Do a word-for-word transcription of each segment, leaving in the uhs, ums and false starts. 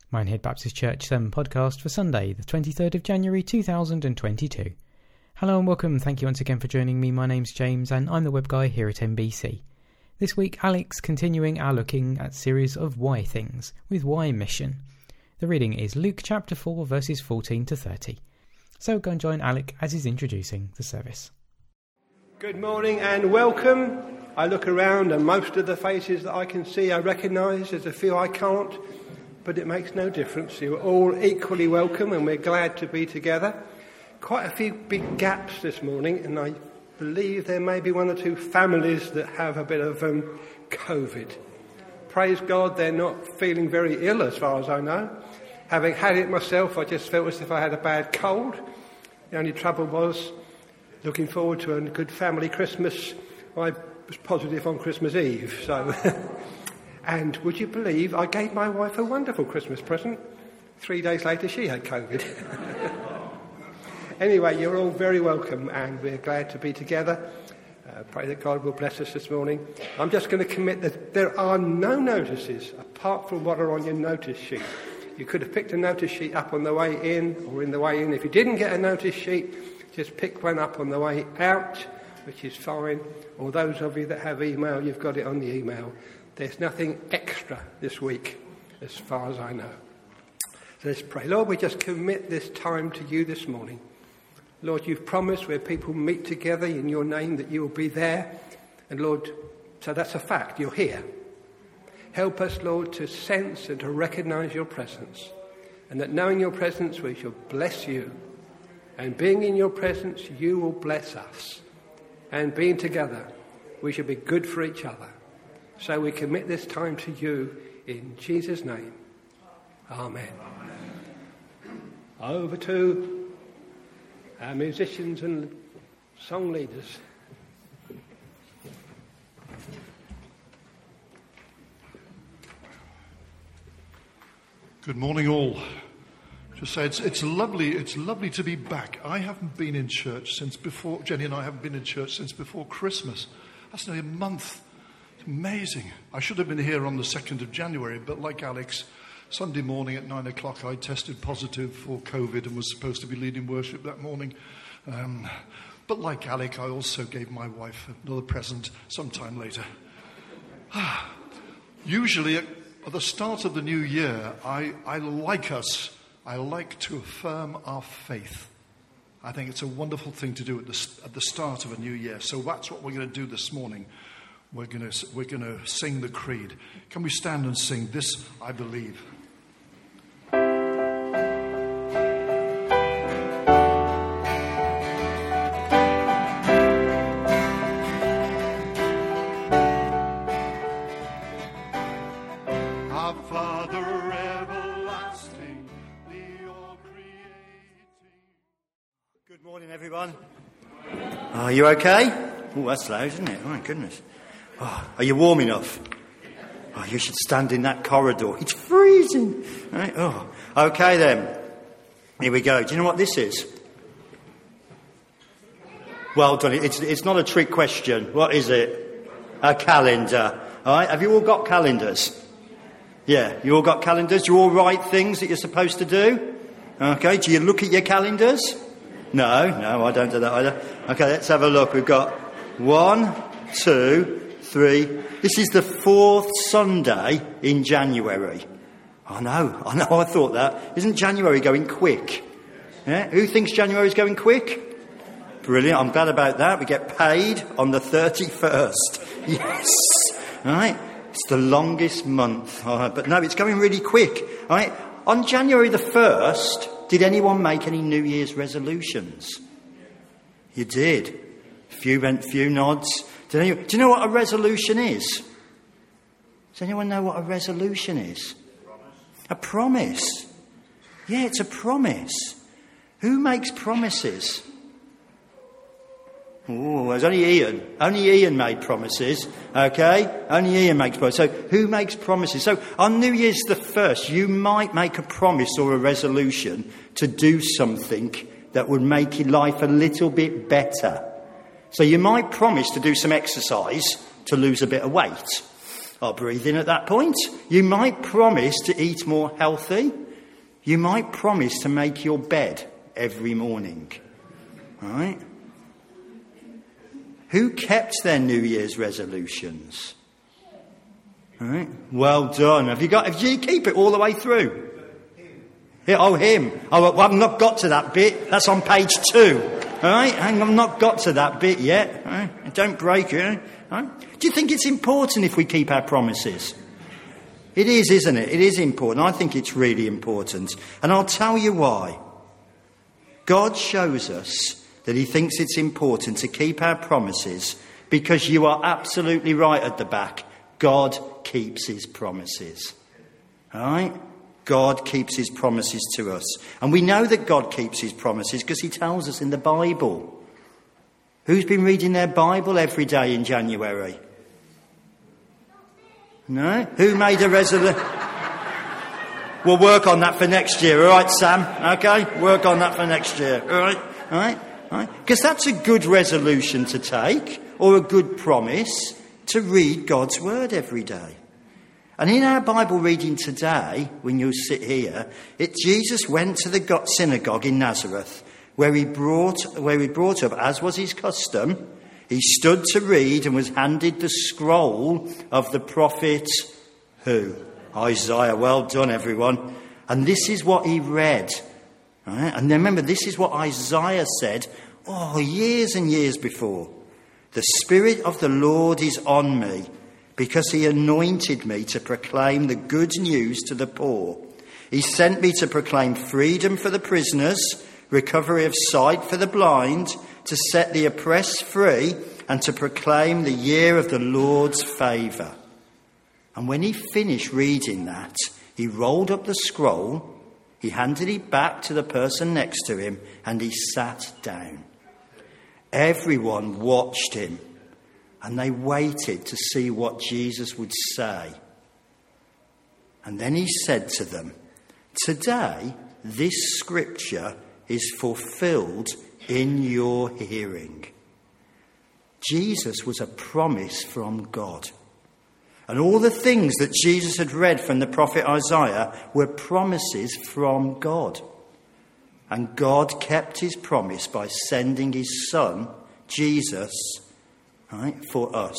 Minehead Baptist Church Sermon Podcast for Sunday, the twenty-third of January two thousand twenty-two. Hello and welcome, thank you once again for joining me. My name's James and I'm the web guy here at M B C. This week, Alex continuing our looking at series of Why Things with Why Mission. The reading is Luke chapter four verses fourteen to thirty. So go and join Alec as he's introducing the service. Good morning and welcome. I look around and most of the faces that I can see I recognise, there's a few I can't. But it makes no difference. You're all equally welcome and we're glad to be together. Quite a few big gaps this morning, and I believe there may be one or two families that have a bit of um, COVID. Praise God, they're not feeling very ill as far as I know. Having had it myself, I just felt as if I had a bad cold. The only trouble was, looking forward to a good family Christmas, I was positive on Christmas Eve, so... And would you believe I gave my wife a wonderful Christmas present? Three days later, she had COVID. Anyway, you're all very welcome, and we're glad to be together. Uh, pray that God will bless us this morning. I'm just going to commit that there are no notices apart from what are on your notice sheet. You could have picked a notice sheet up on the way in or in the way in. If you didn't get a notice sheet, just pick one up on the way out, which is fine. Or those of you that have email, you've got it on the email. There's nothing extra this week, as far as I know. So let's pray. Lord, we just commit this time to you this morning. Lord, you've promised where people meet together in your name that you will be there. And Lord, so that's a fact, you're here. Help us, Lord, to sense and to recognise your presence. And that knowing your presence, we shall bless you. And being in your presence, you will bless us. And being together, we shall be good for each other. So we commit this time to you in Jesus' name. Amen. Amen. Over to our musicians and song leaders. Good morning, all. Just say it's it's lovely. It's lovely to be back. I haven't been in church since before. Jenny and I haven't been in church since before Christmas. That's nearly a month. Amazing. I should have been here on the second of January, but like Alex, Sunday morning at nine o'clock I tested positive for COVID and was supposed to be leading worship that morning. Um, but like Alec, I also gave my wife another present sometime later. Usually at, at the start of the new year, I, I like us, I like to affirm our faith. I think it's a wonderful thing to do at the, at the start of a new year. So that's what we're going to do this morning. We're going to we're going to sing the creed. Can we stand and sing This I Believe? Our Father everlasting, the all-creating. Good morning, everyone. Are you okay? Oh, that's loud, isn't it? Oh, my goodness. Oh, are you warm enough? Oh, you should stand in that corridor. It's freezing. Right? Oh, okay then. Here we go. Do you know what this is? Well done. It's it's not a trick question. What is it? A calendar. All right. Have you all got calendars? Yeah. You all got calendars. You all write things that you're supposed to do. Okay. Do you look at your calendars? No. No, I don't do that either. Okay. Let's have a look. We've got one, two. Three. This is the fourth Sunday in January. I know, I know, I thought that. Isn't January going quick? Yeah? Who thinks January is going quick? Brilliant, I'm glad about that. We get paid on the thirty-first. Yes. All right. It's the longest month. All right. But no, it's going really quick. All right. On January the first, did anyone make any New Year's resolutions? You did. Few went, few nods. Do you, do you know what a resolution is? Does anyone know what a resolution is? A promise. Yeah, it's a promise. Who makes promises? Oh, there's only Ian. Only Ian made promises. Okay? Only Ian makes promises. So who makes promises? So on New Year's the first, you might make a promise or a resolution to do something that would make your life a little bit better. So you might promise to do some exercise to lose a bit of weight. are breathing at that point. You might promise to eat more healthy. You might promise to make your bed every morning. Right? Who kept their New Year's resolutions? Right? Well done. Have you got? Have you keep it all the way through? Yeah, oh, him. Oh, well, I've not got to that bit. That's on page two. All right? And I've not got to that bit yet. All right? Don't break it. All right? Do you think it's important if we keep our promises? It is, isn't it? It is important. I think it's really important. And I'll tell you why. God shows us that he thinks it's important to keep our promises because you are absolutely right at the back. God keeps his promises. All right? God keeps his promises to us. And we know that God keeps his promises because he tells us in the Bible. Who's been reading their Bible every day in January? No? Who made a resolution? We'll work on that for next year, all right, Sam? Okay? Work on that for next year, all right? All right? All right? Because that's a good resolution to take, or a good promise to read God's word every day. And in our Bible reading today, when you sit here, it Jesus went to the synagogue in Nazareth, where he brought where he brought up, as was his custom. He stood to read and was handed the scroll of the prophet who? Isaiah. Well done, everyone. And this is what he read. Right? And remember, this is what Isaiah said, oh, years and years before. The Spirit of the Lord is on me, because he anointed me to proclaim the good news to the poor. He sent me to proclaim freedom for the prisoners, recovery of sight for the blind, to set the oppressed free, and to proclaim the year of the Lord's favour. And when he finished reading that, he rolled up the scroll, he handed it back to the person next to him, and he sat down. Everyone watched him. And they waited to see what Jesus would say. And then he said to them, today this scripture is fulfilled in your hearing. Jesus was a promise from God. And all the things that Jesus had read from the prophet Isaiah were promises from God. And God kept his promise by sending his son, Jesus, right, for us.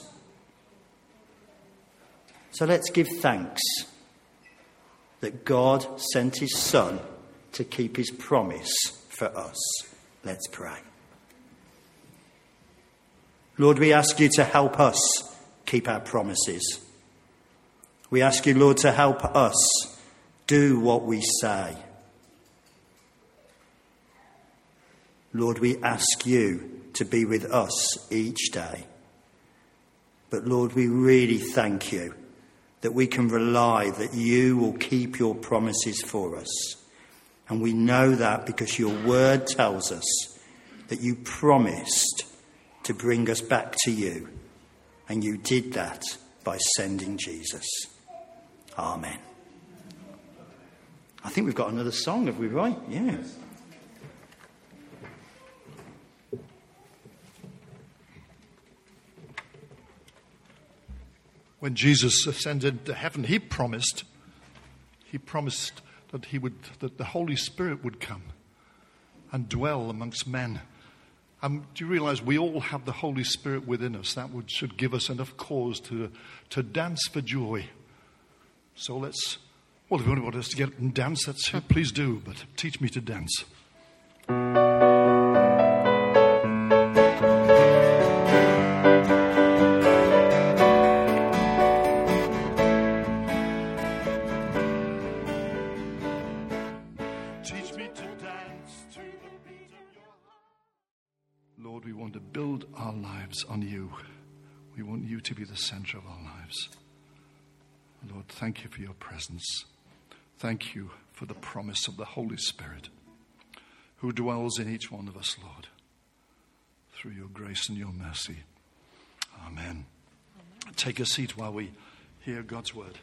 So let's give thanks that God sent his son to keep his promise for us. Let's pray. Lord, we ask you to help us keep our promises. We ask you, Lord, to help us do what we say. Lord, we ask you to be with us each day. But Lord, we really thank you that we can rely that you will keep your promises for us. And we know that because your word tells us that you promised to bring us back to you. And you did that by sending Jesus. Amen. I think we've got another song, have we, right? Yeah. When Jesus ascended to heaven, he promised, he promised that he would, that the Holy Spirit would come and dwell amongst men. Um, do you realize we all have the Holy Spirit within us? That would, should give us enough cause to, to dance for joy. So let's, well, if you want us to get up and dance, that's, please do, but teach me to dance. On you. We want you to be the center of our lives. Lord, thank you for your presence. Thank you for the promise of the Holy Spirit who dwells in each one of us, Lord, through your grace and your mercy. Amen. Amen. Take a seat while we hear God's word.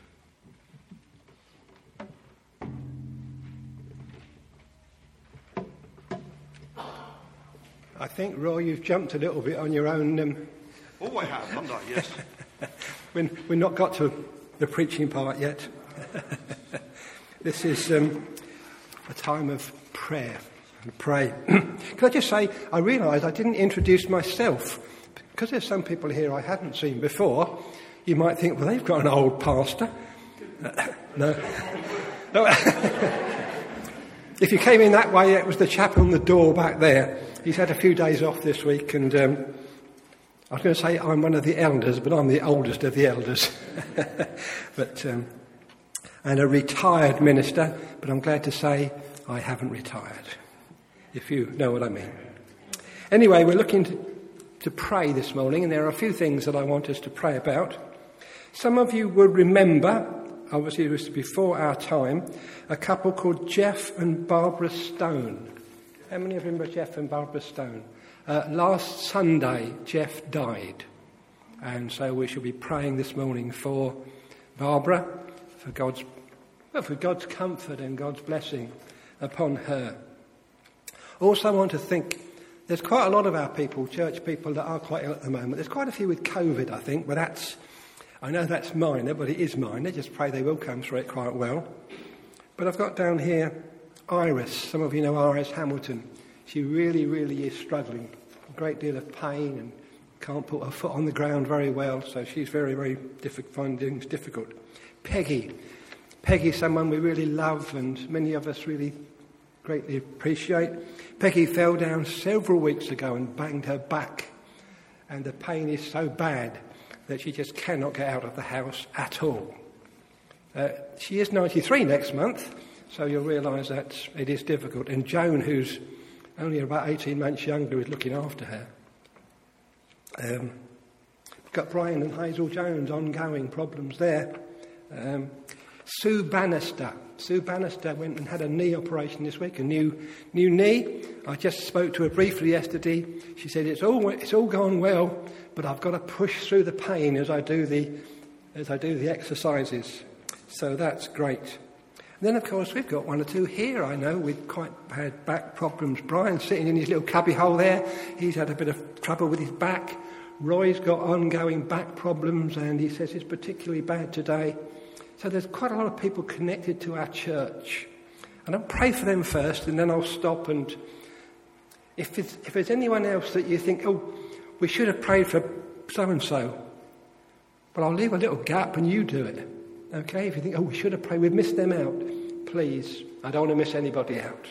I think, Roy, you've jumped a little bit on your own. Um... Oh, I have, haven't I? Yes. we're, we're not got to the preaching part yet. This is um, a time of prayer and pray. Can I just say, I realised I didn't introduce myself. Because there's some people here I hadn't seen before, you might think, well, they've got an old pastor. Uh, no. no. If you came in that way, it was the chap on the door back there. He's had a few days off this week, and um, I was going to say I'm one of the elders, but I'm the oldest of the elders. but um, and a retired minister, but I'm glad to say I haven't retired, if you know what I mean. Anyway, we're looking to, to pray this morning, and there are a few things that I want us to pray about. Some of you will remember, obviously it was before our time, a couple called Jeff and Barbara Stone. How many of you remember Jeff and Barbara Stone? Uh, last Sunday, Jeff died. And so we shall be praying this morning for Barbara, for God's, well, for God's comfort and God's blessing upon her. Also, I want to think, there's quite a lot of our people, church people, that are quite ill at the moment. There's quite a few with COVID, I think, but that's, I know that's minor, but it is minor. Just pray they will come through it quite well. But I've got down here Iris. Some of you know Iris Hamilton. She really, really is struggling. A great deal of pain and can't put her foot on the ground very well. So she's very, very difficult, finding things difficult. Peggy. Peggy, someone we really love and many of us really greatly appreciate. Peggy fell down several weeks ago and banged her back. And the pain is so bad that she just cannot get out of the house at all. Uh, she is ninety-three next month, so you'll realise that it is difficult. And Joan, who's only about eighteen months younger, is looking after her. Um, we've got Brian and Hazel Jones, ongoing problems there. Um, Sue Bannister. Sue Bannister went and had a knee operation this week, a new new knee. I just spoke to her briefly yesterday. She said it's all it's all gone well, but I've got to push through the pain as I do the as I do the exercises. So that's great. And then, of course, we've got one or two here, I know, with quite bad back problems. Brian's sitting in his little cubby hole there. He's had a bit of trouble with his back. Roy's got ongoing back problems, and he says it's particularly bad today. So there's quite a lot of people connected to our church. And I'll pray for them first, and then I'll stop. And if, it's, if there's anyone else that you think, oh, we should have prayed for so-and-so, well, I'll leave a little gap and you do it. Okay, if you think, oh, we should have prayed, we've missed them out. Please, I don't want to miss anybody out.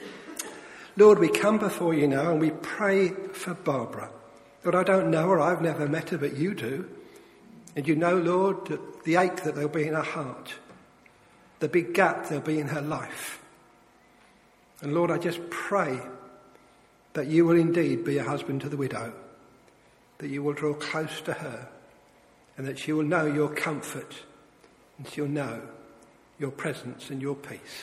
Lord, we come before you now and we pray for Barbara. Lord, I don't know her, I've never met her, but you do. And you know, Lord, that the ache that there'll be in her heart, the big gap there'll be in her life. And Lord, I just pray that you will indeed be a husband to the widow, that you will draw close to her, and that she will know your comfort, and she'll know your presence and your peace.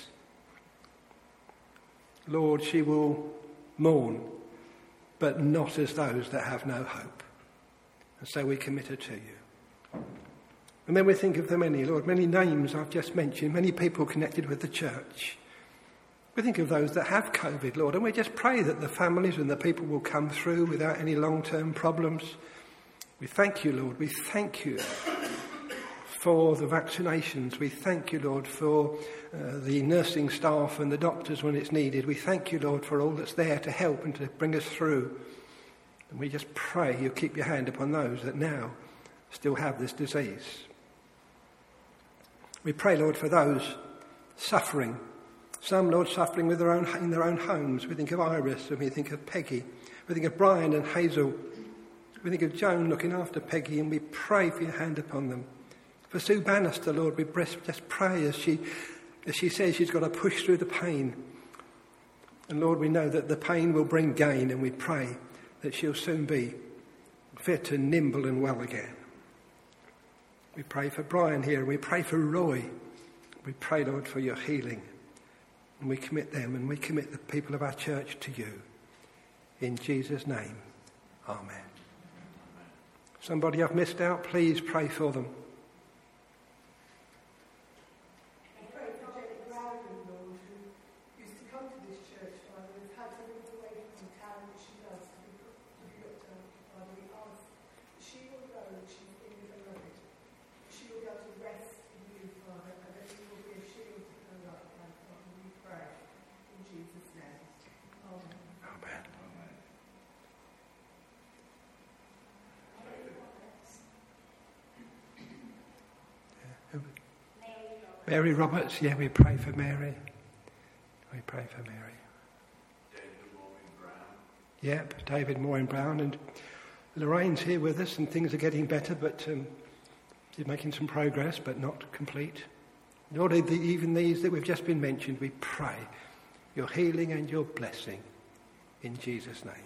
Lord, she will mourn, but not as those that have no hope. And so we commit her to you. And then we think of the many, Lord, many names I've just mentioned, many people connected with the church. We think of those that have COVID, Lord, and we just pray that the families and the people will come through without any long-term problems. We thank you, Lord. We thank you for the vaccinations. We thank you, Lord, for uh, the nursing staff and the doctors when it's needed. We thank you, Lord, for all that's there to help and to bring us through. And we just pray you keep your hand upon those that now still have this disease. We pray, Lord, for those suffering. Some, Lord, suffering with their own, in their own homes. We think of Iris and we think of Peggy. We think of Brian and Hazel. We think of Joan looking after Peggy, and we pray for your hand upon them. For Sue Bannister, Lord, we just pray as she, as she says she's got to push through the pain. And Lord, we know that the pain will bring gain, and we pray that she'll soon be fit and nimble and well again. We pray for Brian here, and we pray for Roy. We pray, Lord, for your healing. And we commit them, and we commit the people of our church to you. In Jesus' name, amen. Somebody I've missed out, please pray for them. Mary Roberts, yeah, we pray for Mary. We pray for Mary. David Morin-Brown. Yep, David Morin-Brown. And Lorraine's here with us, and things are getting better, but um, she's making some progress, but not complete. Lord, even these that we've just been mentioned, we pray your healing and your blessing in Jesus' name.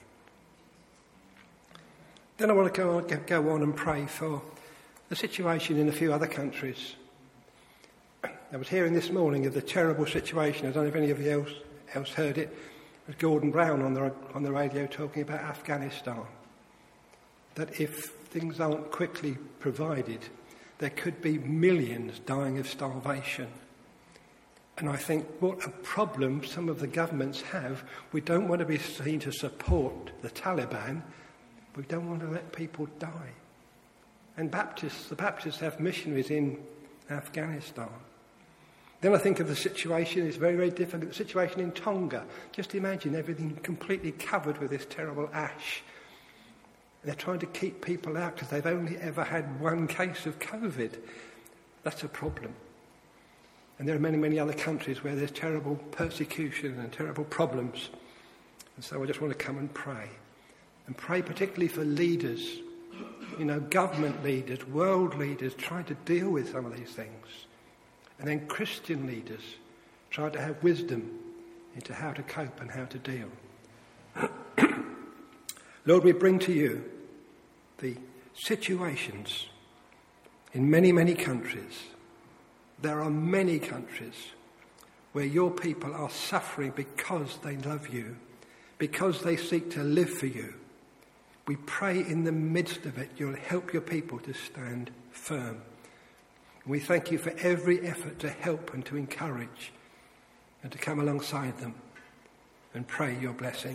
Then I want to go on, go on and pray for the situation in a few other countries. I was hearing this morning of the terrible situation. I don't know if any of you else, else heard it. It was Gordon Brown on the, on the radio talking about Afghanistan. That if things aren't quickly provided, there could be millions dying of starvation. And I think what a problem some of the governments have. We don't want to be seen to support the Taliban. We don't want to let people die. And Baptists, the Baptists have missionaries in Afghanistan. Then I think of the situation, it's very, very difficult, the situation in Tonga. Just imagine everything completely covered with this terrible ash. And they're trying to keep people out because they've only ever had one case of COVID. That's a problem. And there are many, many other countries where there's terrible persecution and terrible problems. And so I just want to come and pray. And pray particularly for leaders, you know, government leaders, world leaders, trying to deal with some of these things. And then Christian leaders trying to have wisdom into how to cope and how to deal. Lord, we bring to you the situations in many, many countries. There are many countries where your people are suffering because they love you, because they seek to live for you. We pray in the midst of it, you'll help your people to stand firm. We thank you for every effort to help and to encourage and to come alongside them and pray your blessing.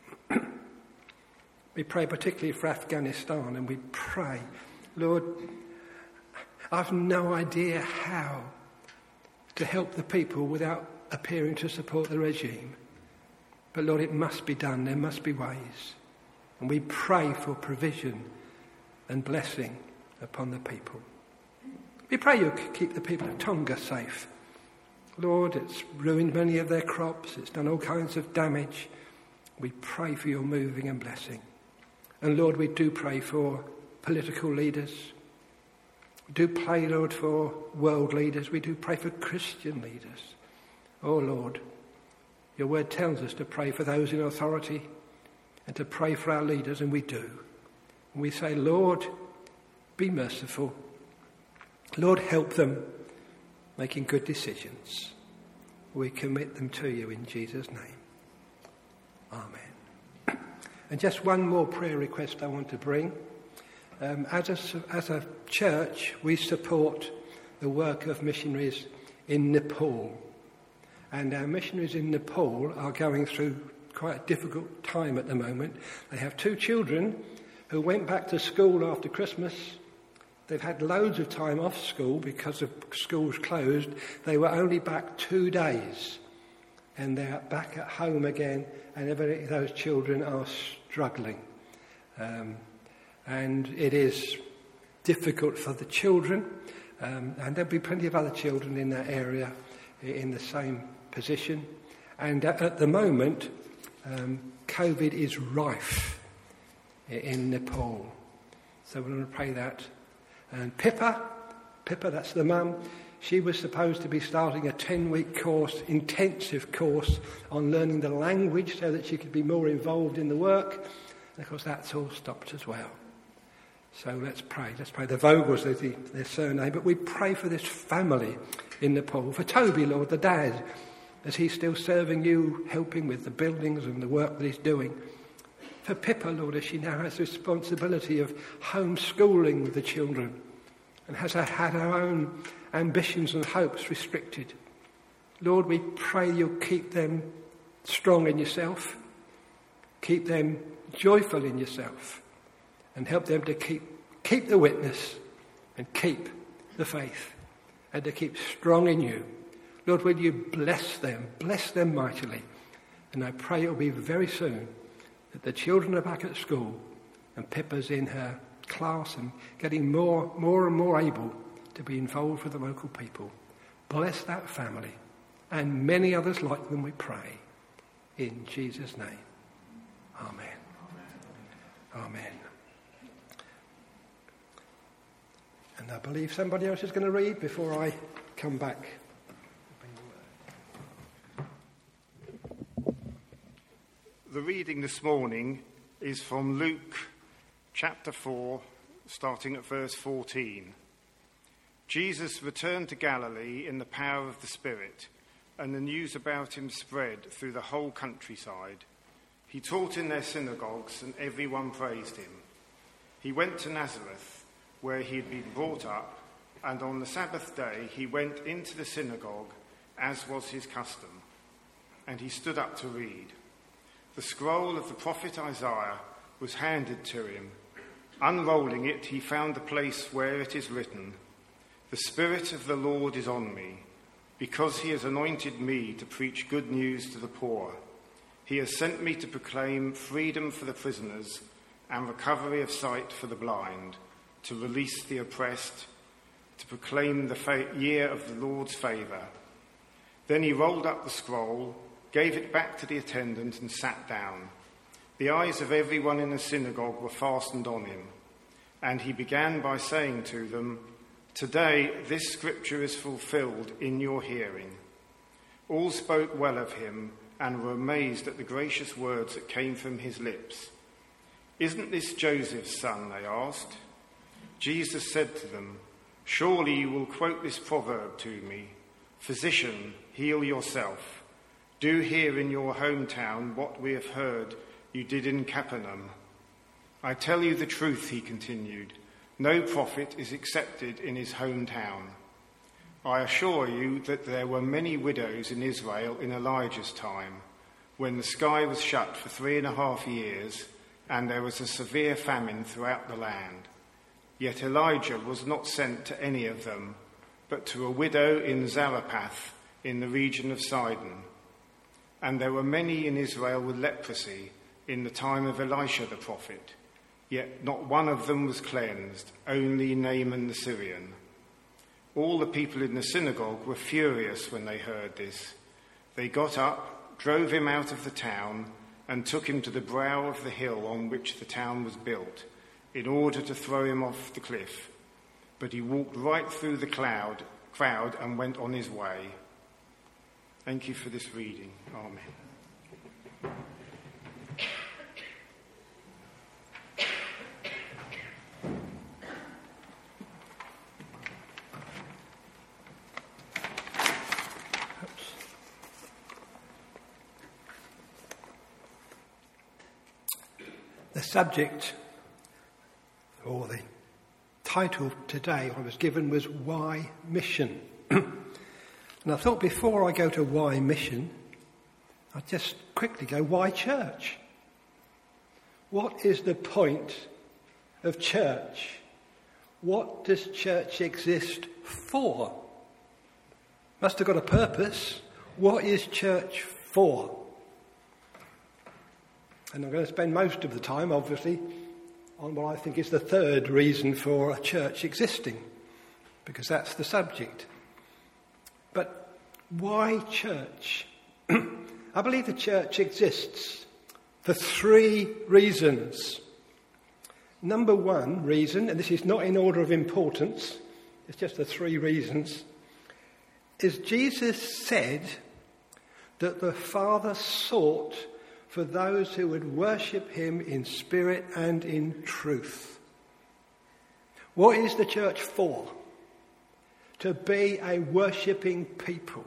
We pray particularly for Afghanistan, and we pray, Lord, I've no idea how to help the people without appearing to support the regime. But Lord, it must be done. There must be ways. And we pray for provision and blessing upon the people. We pray you keep the people of Tonga safe. Lord, it's ruined many of their crops. It's done all kinds of damage. We pray for your moving and blessing. And Lord, we do pray for political leaders. We do pray, Lord, for world leaders. We do pray for Christian leaders. Oh, Lord, your word tells us to pray for those in authority and to pray for our leaders, and we do. And we say, Lord, be merciful. Lord, help them making good decisions. We commit them to you in Jesus' name. Amen. And just one more prayer request I want to bring. Um, as, a, as a church, we support the work of missionaries in Nepal. And our missionaries in Nepal are going through quite a difficult time at the moment. They have two children who went back to school after Christmas. They've had loads of time off school because of schools closed. They were only back two days. And they're back at home again, and every, those children are struggling. Um, and it is difficult for the children, um, and there'll be plenty of other children in that area in the same position. And at, at the moment, um, COVID is rife in Nepal. So we're going to pray that. And Pippa, Pippa, that's the mum, she was supposed to be starting a ten-week course, intensive course, on learning the language so that she could be more involved in the work. And of course, that's all stopped as well. So let's pray. Let's pray. The Vogels is the, their surname, but we pray for this family in Nepal. For Toby, Lord, the dad, as he's still serving you, helping with the buildings and the work that he's doing. For Pippa, Lord, as she now has the responsibility of homeschooling with the children and has had her own ambitions and hopes restricted. Lord, we pray you'll keep them strong in yourself, keep them joyful in yourself, and help them to keep keep the witness and keep the faith and to keep strong in you. Lord, will you bless them, bless them mightily. And I pray it'll be very soon that the children are back at school and Pippa's in her class and getting more, more and more able to be involved with the local people. Bless that family and many others like them, we pray. In Jesus' name. Amen. Amen. Amen. And I believe somebody else is going to read before I come back. The reading this morning is from Luke chapter four, starting at verse fourteen. Jesus returned to Galilee in the power of the Spirit, and the news about him spread through the whole countryside. He taught in their synagogues, and everyone praised him. He went to Nazareth, where he had been brought up, and on the Sabbath day he went into the synagogue, as was his custom. And he stood up to read. The scroll of the prophet Isaiah was handed to him. Unrolling it, he found the place where it is written, "The Spirit of the Lord is on me, because he has anointed me to preach good news to the poor. He has sent me to proclaim freedom for the prisoners and recovery of sight for the blind, to release the oppressed, to proclaim the fa- year of the Lord's favour." Then he rolled up the scroll, gave it back to the attendant, and sat down. The eyes of everyone in the synagogue were fastened on him, and he began by saying to them, "Today this scripture is fulfilled in your hearing." All spoke well of him and were amazed at the gracious words that came from his lips. "Isn't this Joseph's son?" they asked. Jesus said to them, "Surely you will quote this proverb to me, 'Physician, heal yourself. Do here in your hometown what we have heard you did in Capernaum.' I tell you the truth," he continued, "no prophet is accepted in his hometown. I assure you that there were many widows in Israel in Elijah's time, when the sky was shut for three and a half years, and there was a severe famine throughout the land. Yet Elijah was not sent to any of them, but to a widow in Zarephath in the region of Sidon. And there were many in Israel with leprosy in the time of Elisha the prophet, yet not one of them was cleansed, only Naaman the Syrian." All the people in the synagogue were furious when they heard this. They got up, drove him out of the town, and took him to the brow of the hill on which the town was built, in order to throw him off the cliff. But he walked right through the cloud, crowd and went on his way. Thank you for this reading. Amen. The subject, or the title today I was given, was Why Mission? And I thought before I go to why mission, I'd just quickly go, why church? What is the point of church? What does church exist for? Must have got a purpose. What is church for? And I'm going to spend most of the time, obviously, on what I think is the third reason for a church existing, because that's the subject. But why church? I believe the church exists for three reasons. Number one reason, and this is not in order of importance, it's just the three reasons, is Jesus said that the Father sought for those who would worship him in spirit and in truth. What is the church for? To be a worshipping people.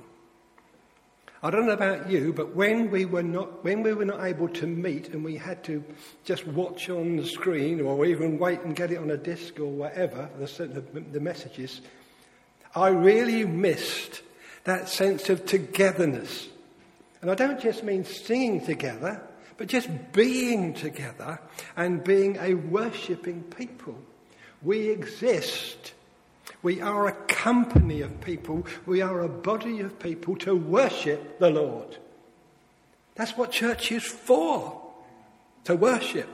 I don't know about you, but when we were not when we were not able to meet and we had to just watch on the screen or even wait and get it on a disc or whatever, the, the, the messages, I really missed that sense of togetherness. And I don't just mean singing together, but just being together and being a worshipping people. We exist. We are a company of people. We are a body of people to worship the Lord. That's what church is for, to worship.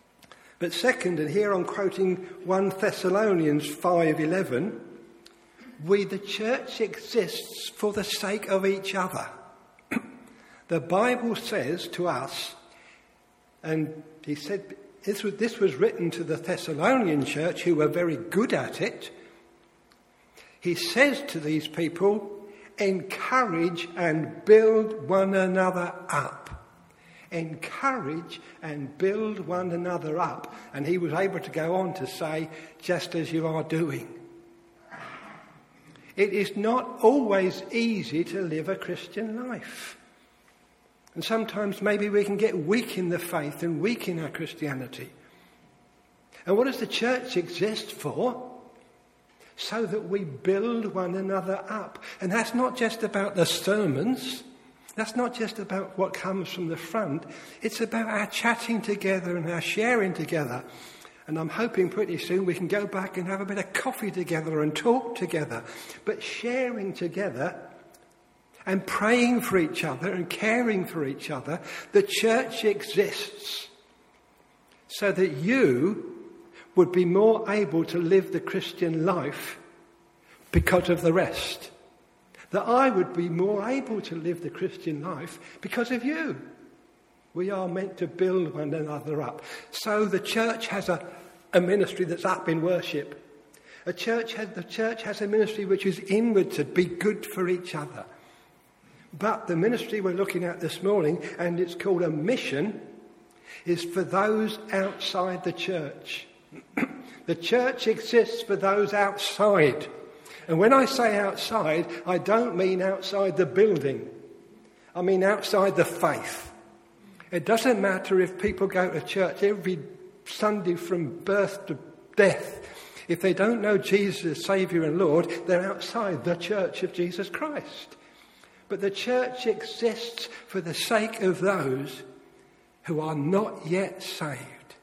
But second, and here I'm quoting First Thessalonians five eleven, We, the church, exists for the sake of each other. The Bible says to us, and he said this was, this was written to the Thessalonian church, who were very good at it. He says to these people, encourage and build one another up. Encourage and build one another up. And he was able to go on to say, just as you are doing. It is not always easy to live a Christian life. And sometimes maybe we can get weak in the faith and weak in our Christianity. And what does the church exist for? So that we build one another up. And that's not just about the sermons. That's not just about what comes from the front. It's about our chatting together and our sharing together. And I'm hoping pretty soon we can go back and have a bit of coffee together and talk together. But sharing together and praying for each other and caring for each other, the church exists so that you would be more able to live the Christian life because of the rest. That I would be more able to live the Christian life because of you. We are meant to build one another up. So the church has a, a ministry that's up in worship. A church has, the church has a ministry which is inward to be good for each other. But the ministry we're looking at this morning, and it's called a mission, is for those outside the church. The church exists for those outside. And when I say outside, I don't mean outside the building. I mean outside the faith. It doesn't matter if people go to church every Sunday from birth to death. If they don't know Jesus as Saviour and Lord, they're outside the church of Jesus Christ. But the church exists for the sake of those who are not yet saved.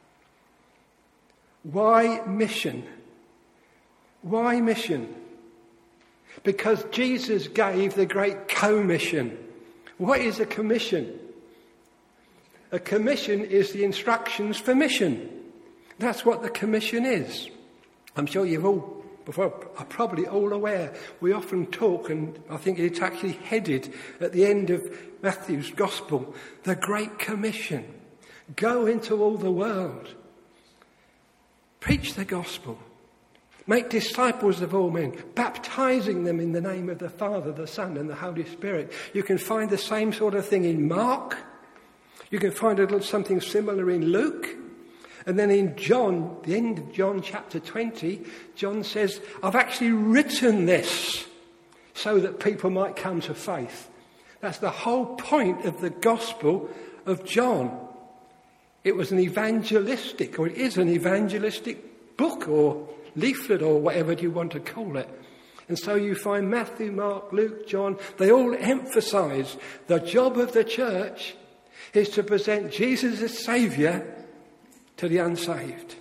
Why mission? Why mission? Because Jesus gave the great commission. What is a commission? A commission is the instructions for mission. That's what the commission is. I'm sure you've all, before, are probably all aware. We often talk, and I think it's actually headed at the end of Matthew's Gospel, the Great Commission. Go into all the world. Preach the gospel. Make disciples of all men, baptizing them in the name of the Father, the Son, and the Holy Spirit. You can find the same sort of thing in Mark. You can find a little something similar in Luke. And then in John, the end of John chapter twenty, John says, I've actually written this so that people might come to faith. That's the whole point of the Gospel of John. It was an evangelistic, or it is an evangelistic book or leaflet or whatever you want to call it. And so you find Matthew, Mark, Luke, John, they all emphasise the job of the church is to present Jesus as Saviour to the unsaved.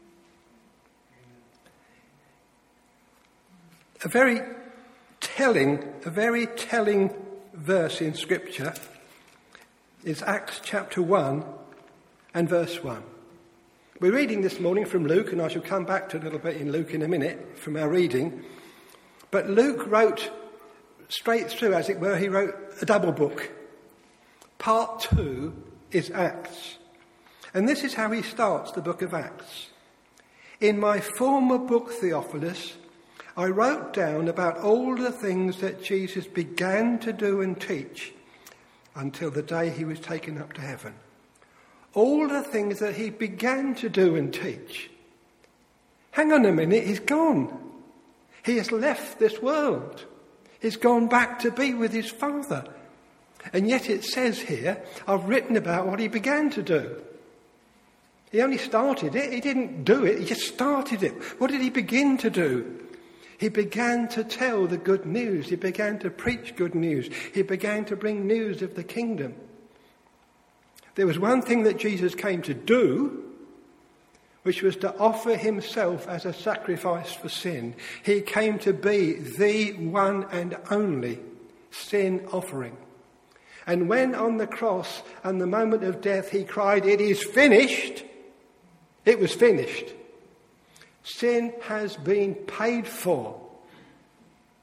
A very telling, a very telling verse in Scripture is Acts chapter one and verse one. We're reading this morning from Luke, and I shall come back to a little bit in Luke in a minute from our reading. But Luke wrote straight through, as it were, he wrote a double book. Part two is Acts. And this is how he starts the book of Acts. In my former book, Theophilus, I wrote down about all the things that Jesus began to do and teach until the day he was taken up to heaven. All the things that he began to do and teach. Hang on a minute, he's gone. He has left this world. He's gone back to be with his Father. And yet it says here, I've written about what he began to do. He only started it. He didn't do it. He just started it. What did he begin to do? He began to tell the good news. He began to preach good news. He began to bring news of the kingdom. There was one thing that Jesus came to do, which was to offer himself as a sacrifice for sin. He came to be the one and only sin offering. And when on the cross and the moment of death he cried, "It is finished," it was finished. Sin has been paid for.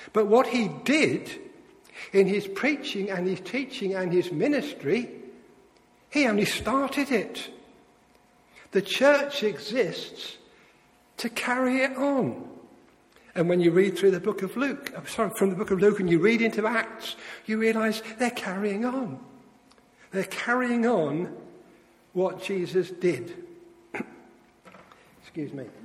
But what he did in his preaching and his teaching and his ministry, he only started it. The church exists to carry it on. And when you read through the book of Luke, I'm sorry, from the book of Luke and you read into Acts, you realise they're carrying on. They're carrying on what Jesus did. Excuse me.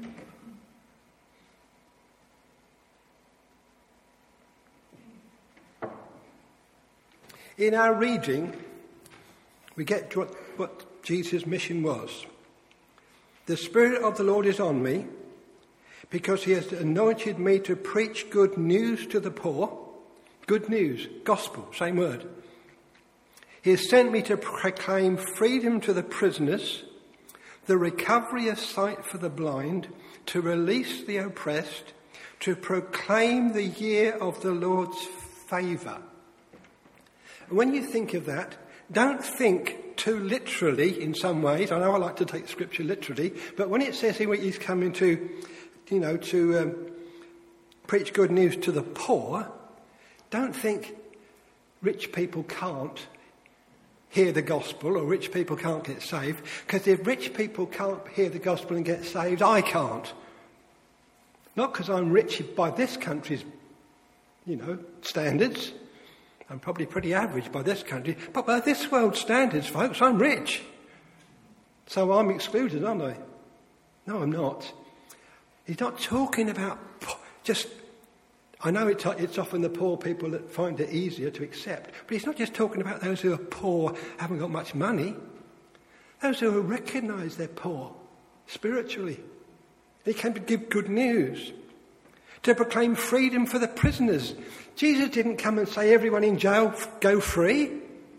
In our reading, we get what, what Jesus' mission was. The Spirit of the Lord is on me, because he has anointed me to preach good news to the poor. Good news, gospel, same word. He has sent me to proclaim freedom to the prisoners, the recovery of sight for the blind, to release the oppressed, to proclaim the year of the Lord's favour. When you think of that, don't think too literally in some ways. I know I like to take scripture literally, but when it says here he's coming to, you know, to um, preach good news to the poor, don't think rich people can't hear the gospel or rich people can't get saved, because if rich people can't hear the gospel and get saved, I can't. Not because I'm rich by this country's, you know, standards. I'm probably pretty average by this country, but by this world's standards, folks, I'm rich. So I'm excluded, aren't I? No, I'm not. He's not talking about just, I know it's, it's often the poor people that find it easier to accept, but he's not just talking about those who are poor, haven't got much money. Those who recognise they're poor spiritually. He came to give good news, to proclaim freedom for the prisoners. Jesus didn't come and say everyone in jail go free,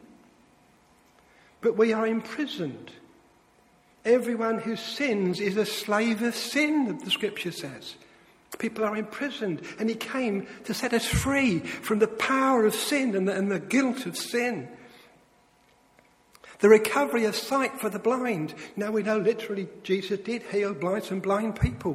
but we are imprisoned. Everyone who sins is a slave of sin, the scripture says. People are imprisoned, and he came to set us free from the power of sin and the, and the guilt of sin. The recovery of sight for the blind. Now we know literally Jesus did heal blind and blind people.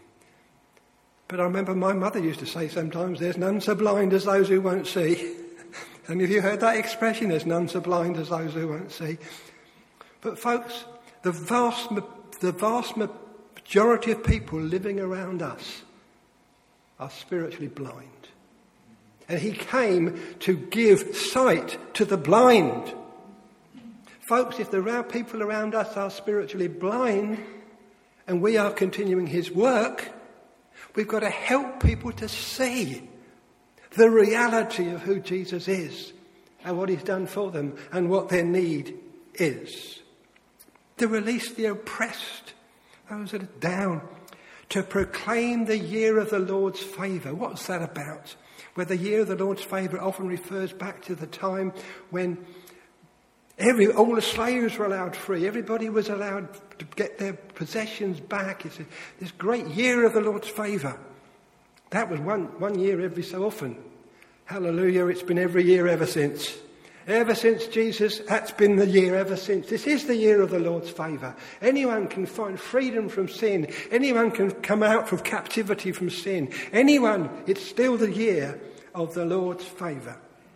But I remember my mother used to say sometimes, there's none so blind as those who won't see. And have you heard that expression? There's none so blind as those who won't see. But folks, the vast, the vast majority of people living around us are spiritually blind. And he came to give sight to the blind. Folks, if the people around us are spiritually blind and we are continuing his work, we've got to help people to see the reality of who Jesus is and what he's done for them and what their need is. To release the oppressed, those that are down. To proclaim the year of the Lord's favour. What's that about? Well, the year of the Lord's favour often refers back to the time when every all the slaves were allowed free. Everybody was allowed to get their possessions back. It's a, this great year of the Lord's favour. That was one, one year every so often. Hallelujah, it's been every year ever since. Ever since Jesus, that's been the year ever since. This is the year of the Lord's favour. Anyone can find freedom from sin. Anyone can come out from captivity from sin. Anyone, it's still the year of the Lord's favour.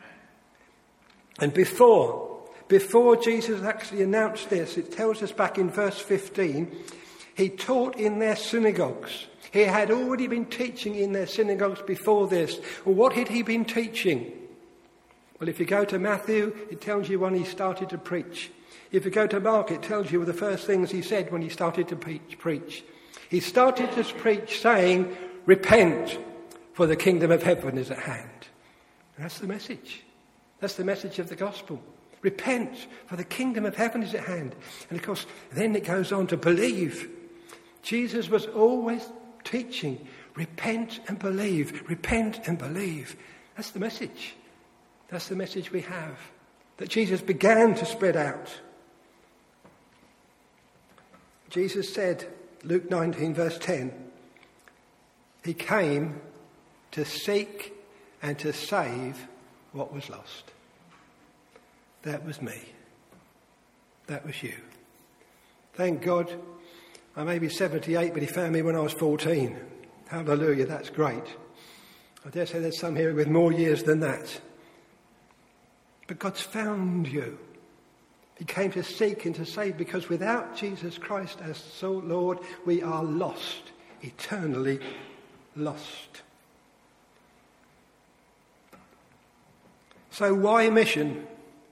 And before, before Jesus actually announced this, it tells us back in verse fifteen, he taught in their synagogues. He had already been teaching in their synagogues before this. Well, what had he been teaching? Well, if you go to Matthew, it tells you when he started to preach. If you go to Mark, it tells you the first things he said when he started to preach. He started to preach saying, repent, for the kingdom of heaven is at hand. And that's the message. That's the message of the gospel. Repent, for the kingdom of heaven is at hand. And of course, then it goes on to believe. Jesus was always teaching, repent and believe, repent and believe. That's the message. That's the message we have, that Jesus began to spread out. Jesus said, Luke nineteen verse ten, he came to seek and to save what was lost. That was me. That was you. Thank God, I may be seventy-eight, but he found me when I was fourteen. Hallelujah, that's great. I dare say there's some here with more years than that. But God's found you. He came to seek and to save, because without Jesus Christ as sole Lord, we are lost, eternally lost. So why mission?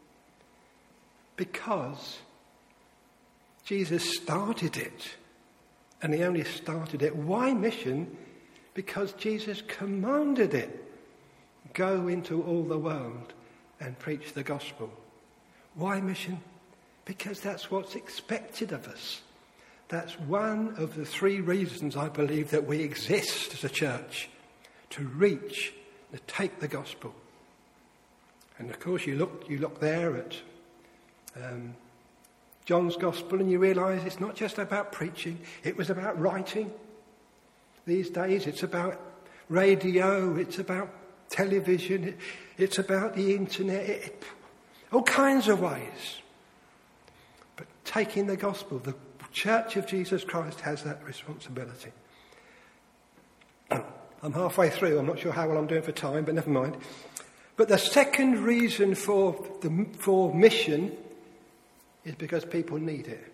Because Jesus started it, and he only started it. Why mission? Because Jesus commanded it. Go into all the world and preach the gospel. Why mission? Because that's what's expected of us. That's one of the three reasons I believe that we exist as a church, to reach, to take the gospel. And of course you look, you look there at um, John's gospel and you realise it's not just about preaching, it was about writing. These days it's about radio, it's about television, it, it's about the internet, it, it, all kinds of ways. But taking the gospel, the Church of Jesus Christ has that responsibility. I'm halfway through, I'm not sure how well I'm doing for time, but never mind. But the second reason for the for mission is because people need it.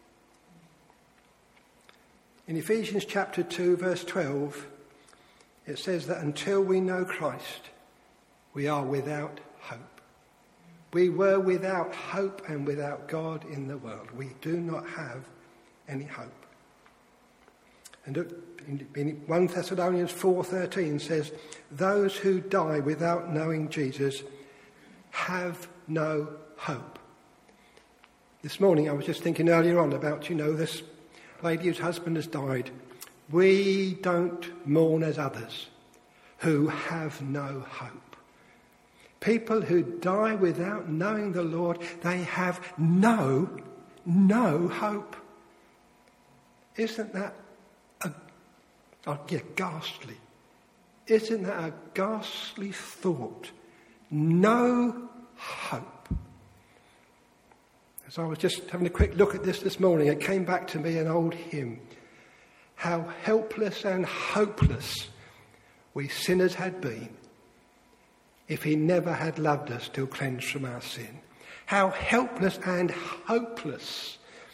In Ephesians chapter two, verse twelve, it says that until we know Christ, we are without hope. We were without hope and without God in the world. We do not have any hope. And in First Thessalonians four thirteen says, those who die without knowing Jesus have no hope. This morning I was just thinking earlier on about, you know, this lady whose husband has died. We don't mourn as others who have no hope. People who die without knowing the Lord, they have no, no hope. Isn't that a, oh, yeah, ghastly? Isn't that a ghastly thought? No hope. As I was just having a quick look at this this morning, it came back to me an old hymn. How helpless and hopeless we sinners had been if he never had loved us till cleansed from our sin. How helpless and hopeless.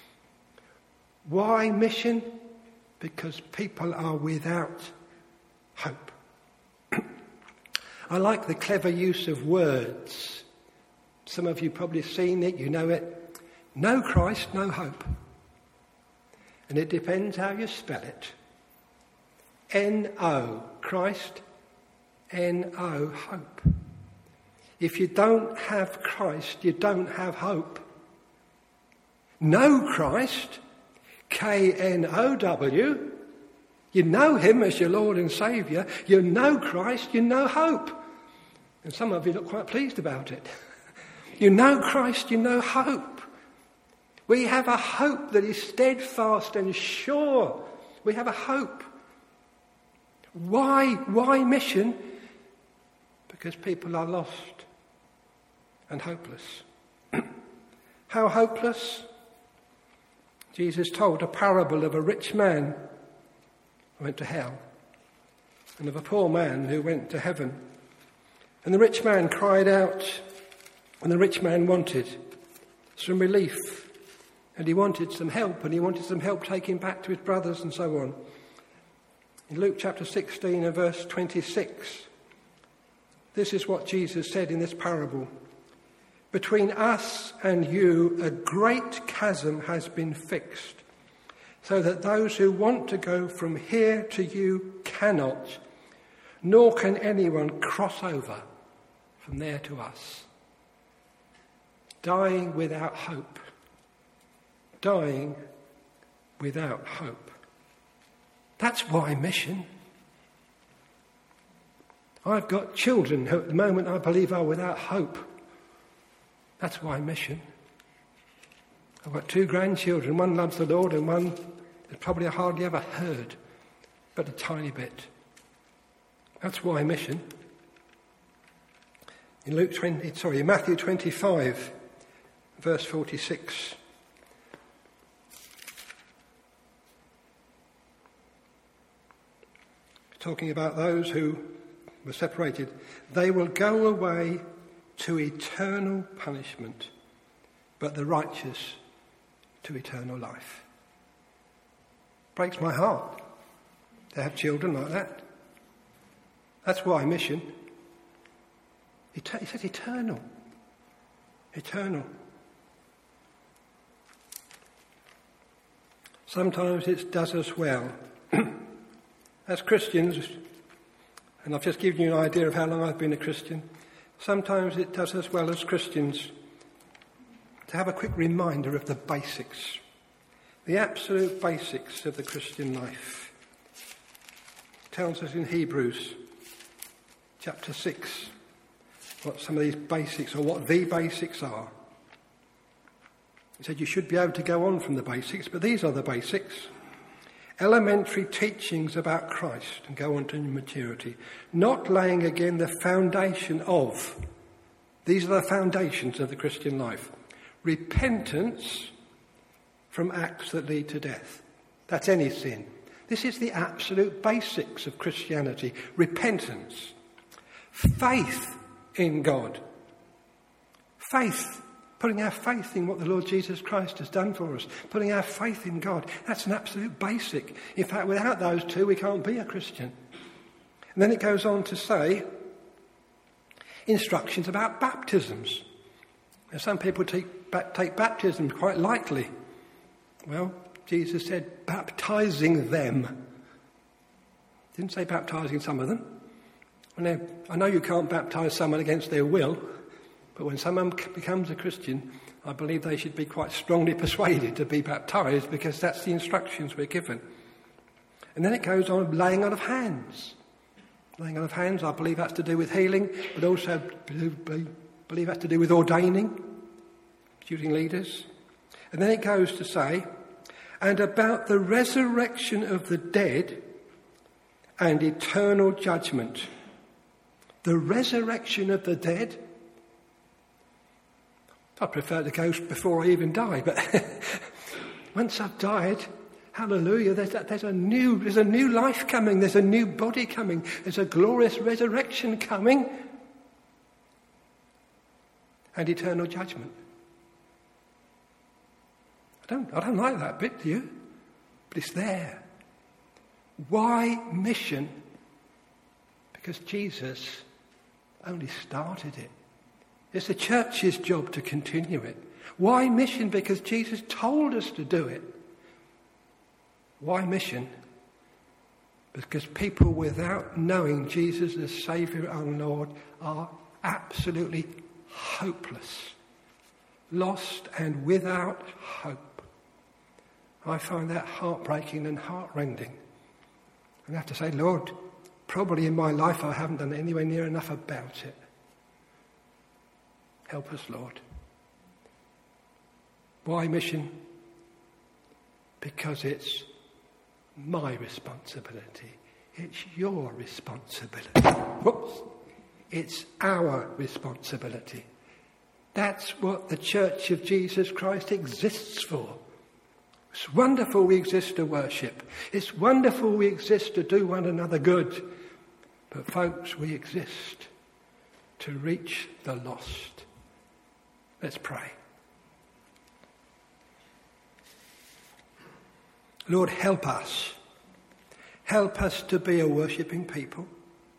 Why mission? Because people are without hope. I like the clever use of words. Some of you probably seen it, you know it. No Christ, no hope. And it depends how you spell it. N O, Christ, N O, hope. If you don't have Christ, you don't have hope. Know Christ, K N O W, you know him as your Lord and Saviour, you know Christ, you know hope. And some of you look quite pleased about it. You know Christ, you know hope. We have a hope that is steadfast and sure. We have a hope. Why? Why mission? Because people are lost and hopeless. How hopeless? Jesus told a parable of a rich man who went to hell and of a poor man who went to heaven. And the rich man cried out, and the rich man wanted some relief, and he wanted some help, and he wanted some help taking back to his brothers and so on. In Luke chapter sixteen and verse twenty-six, this is what Jesus said in this parable. Between us and you, a great chasm has been fixed, so that those who want to go from here to you cannot, nor can anyone cross over from there to us. Dying without hope. Dying without hope. That's why mission. I've got children who at the moment I believe are without hope. That's why mission. I've got two grandchildren. One loves the Lord and one has probably hardly ever heard, but a tiny bit. That's why mission. In Luke twenty, sorry, in Matthew twenty-five, verse forty-six. Talking about those who were separated, they will go away to eternal punishment, but the righteous to eternal life. Breaks my heart to have children like that. That's why mission. It says eternal. Eternal. Sometimes it does us well. As Christians, and I've just given you an idea of how long I've been a Christian, sometimes it does us well as Christians to have a quick reminder of the basics, the absolute basics of the Christian life. It tells us in Hebrews chapter six what some of these basics, or what the basics are. He said you should be able to go on from the basics, but these are the basics. Elementary teachings about Christ and go on to maturity. Not laying again the foundation of. These are the foundations of the Christian life. Repentance from acts that lead to death. That's any sin. This is the absolute basics of Christianity. Repentance. Faith in God. Faith. Putting our faith in what the Lord Jesus Christ has done for us. Putting our faith in God. That's an absolute basic. In fact, without those two, we can't be a Christian. And then it goes on to say instructions about baptisms. Now, some people take, take baptism quite lightly. Well, Jesus said baptizing them. Didn't say baptizing some of them. Now, I know you can't baptise someone against their will, but when someone becomes a Christian, I believe they should be quite strongly persuaded to be baptised, because that's the instructions we're given. And then it goes on laying on of hands. Laying on of hands, I believe that's to do with healing, but also believe that's to do with ordaining, choosing leaders. And then it goes to say, and about the resurrection of the dead and eternal judgment. The resurrection of the dead. I prefer to go before I even die, but once I've died, hallelujah, there's a, there's a new there's a new life coming, there's a new body coming, there's a glorious resurrection coming, and eternal judgment. I don't I don't like that bit, do you? But it's there. Why mission? Because Jesus only started it. It's the church's job to continue it. Why mission? Because Jesus told us to do it. Why mission? Because people without knowing Jesus as Saviour and Lord are absolutely hopeless, lost and without hope. I find that heartbreaking and heartrending. And I have to say, Lord, probably in my life I haven't done anywhere near enough about it. Help us, Lord. Why mission? Because it's my responsibility. It's your responsibility. Whoops. It's our responsibility. That's what the Church of Jesus Christ exists for. It's wonderful we exist to worship. It's wonderful we exist to do one another good. But folks, we exist to reach the lost. Let's pray. Lord, help us. Help us to be a worshipping people.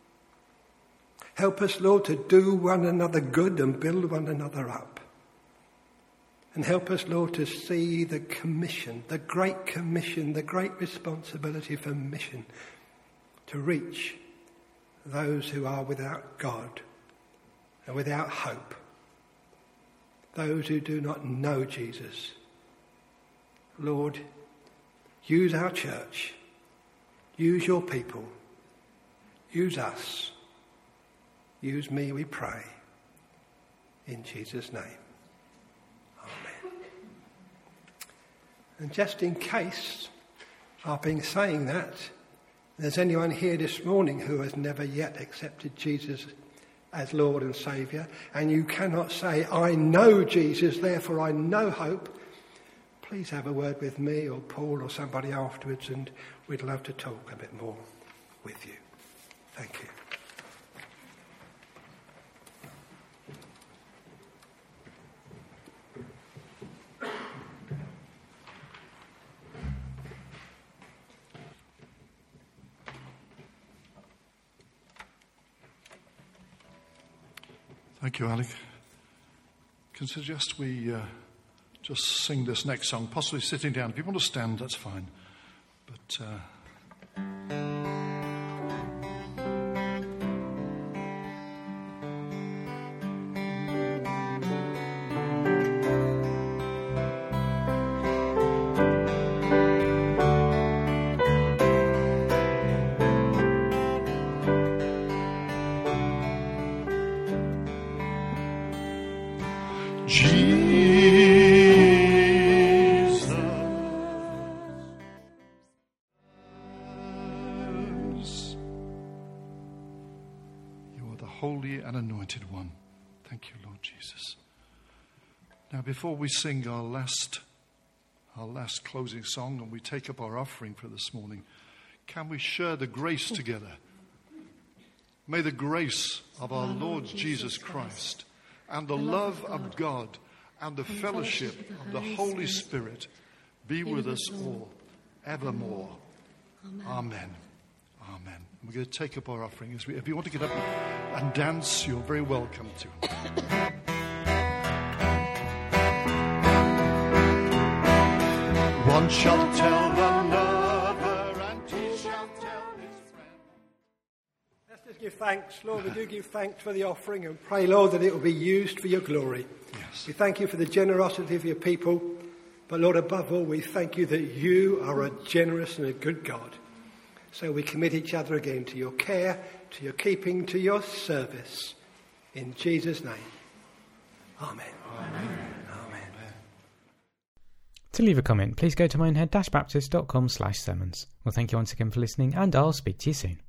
Help us, Lord, to do one another good and build one another up. And help us, Lord, to see the commission, the great commission, the great responsibility for mission, to reach those who are without God and without hope, those who do not know Jesus. Lord, use our church, use your people, use us, use me, we pray, in Jesus' name. Amen. And just in case I've been saying that, there's anyone here this morning who has never yet accepted Jesus as Lord and Saviour, and you cannot say, I know Jesus, therefore I know hope, please have a word with me or Paul or somebody afterwards, and we'd love to talk a bit more with you. Thank you. Thank you, Alec. Can I suggest we uh, just sing this next song, possibly sitting down. If you want to stand, that's fine. But... Uh, Before we sing our last, our last closing song and we take up our offering for this morning, can we share the grace together? May the grace of our Lord Jesus Christ and the love of God and the fellowship of the Holy Spirit be with us all evermore. Amen. Amen. We're going to take up our offering. If you want to get up and dance, you're very welcome to. One shall tell another, and he shall tell his friend. Let's just give thanks, Lord. We do give thanks for the offering and pray, Lord, that it will be used for your glory. Yes. We thank you for the generosity of your people. But, Lord, above all, we thank you that you are a generous and a good God. So we commit each other again to your care, to your keeping, to your service. In Jesus' name. Amen. Amen. To leave a comment, please go to minehead dash baptist dot com slash sermons. Well, thank you once again for listening, and I'll speak to you soon.